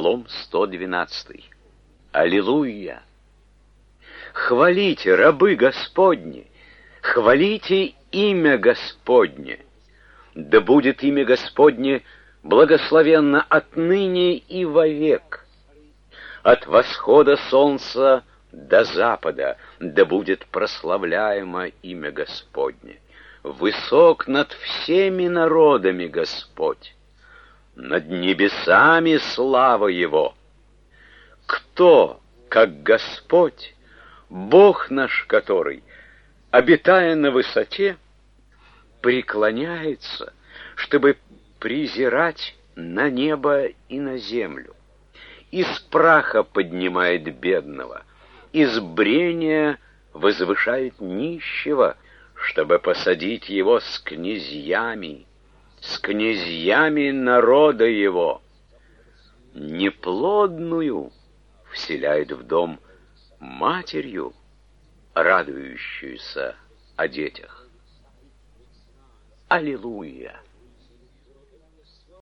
Псалом 112. Аллилуйя! Хвалите, рабы Господни, хвалите имя Господне. Да будет имя Господне благословенно отныне и вовек. От восхода солнца до запада да будет прославляемо имя Господне. Высок над всеми народами Господь, над небесами слава Его. Кто, как Господь, Бог наш который, обитая на высоте, преклоняется, чтобы презирать на небо и на землю. Из праха поднимает бедного, из брения возвышает нищего, чтобы посадить его с князьями народа его. Неплодную вселяет в дом матерью, радующуюся о детях. Аллилуйя!